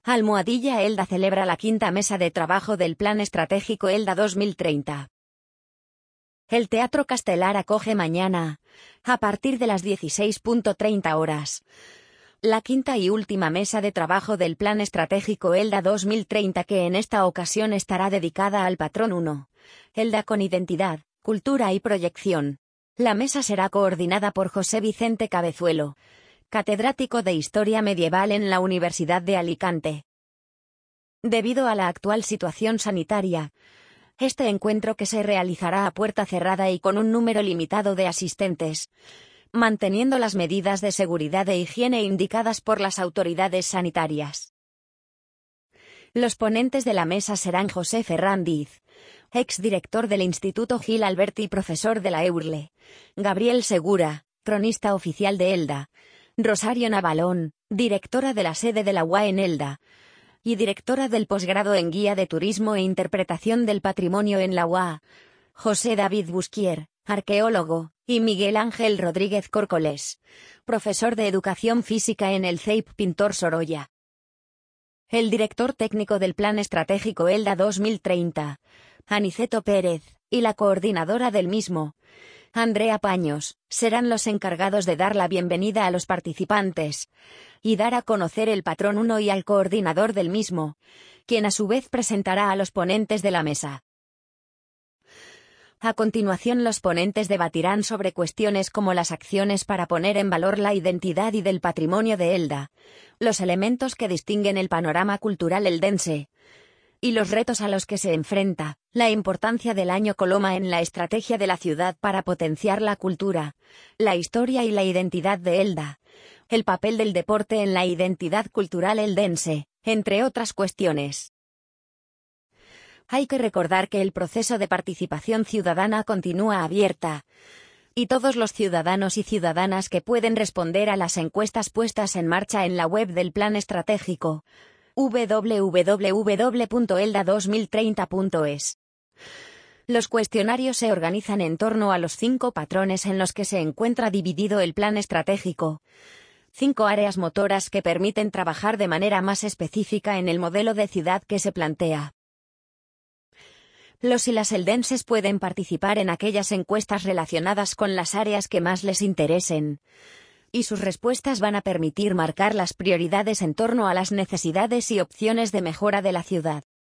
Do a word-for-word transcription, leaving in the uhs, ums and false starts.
Almohadilla Elda celebra la quinta mesa de trabajo del Plan Estratégico Elda dos mil treinta. El Teatro Castelar acoge mañana, a partir de las dieciséis treinta horas, la quinta y última mesa de trabajo del Plan Estratégico Elda dos mil treinta, que en esta ocasión estará dedicada al Patrón uno, Elda con identidad, cultura y proyección. La mesa será coordinada por José Vicente Cabezuelo, catedrático de Historia Medieval en la Universidad de Alicante. Debido a la actual situación sanitaria, este encuentro, que se realizará a puerta cerrada y con un número limitado de asistentes, manteniendo las medidas de seguridad e higiene indicadas por las autoridades sanitarias. Los ponentes de la mesa serán José Ferrandiz, exdirector del Instituto Gil Alberti y profesor de la EURLE, Gabriel Segura, cronista oficial de Elda, Rosario Navalón, directora de la sede de la U A en Elda, y directora del posgrado en Guía de Turismo e Interpretación del Patrimonio en la U A, José David Busquier, arqueólogo, y Miguel Ángel Rodríguez Córcoles, profesor de Educación Física en el C E I P Pintor Sorolla. El director técnico del Plan Estratégico Elda dos mil treinta, Aniceto Pérez, y la coordinadora del mismo, Andrea Paños, serán los encargados de dar la bienvenida a los participantes y dar a conocer el Patrón uno y al coordinador del mismo, quien a su vez presentará a los ponentes de la mesa. A continuación, los ponentes debatirán sobre cuestiones como las acciones para poner en valor la identidad y del patrimonio de Elda, los elementos que distinguen el panorama cultural eldense, y los retos a los que se enfrenta, la importancia del Año Coloma en la estrategia de la ciudad para potenciar la cultura, la historia y la identidad de Elda, el papel del deporte en la identidad cultural eldense, entre otras cuestiones. Hay que recordar que el proceso de participación ciudadana continúa abierta, y todos los ciudadanos y ciudadanas que pueden responder a las encuestas puestas en marcha en la web del Plan Estratégico, doble u doble u doble u punto elda dos mil treinta punto es. Los cuestionarios se organizan en torno a los cinco patrones en los que se encuentra dividido el plan estratégico. Cinco áreas motoras que permiten trabajar de manera más específica en el modelo de ciudad que se plantea. Los y las eldenses pueden participar en aquellas encuestas relacionadas con las áreas que más les interesen, y sus respuestas van a permitir marcar las prioridades en torno a las necesidades y opciones de mejora de la ciudad.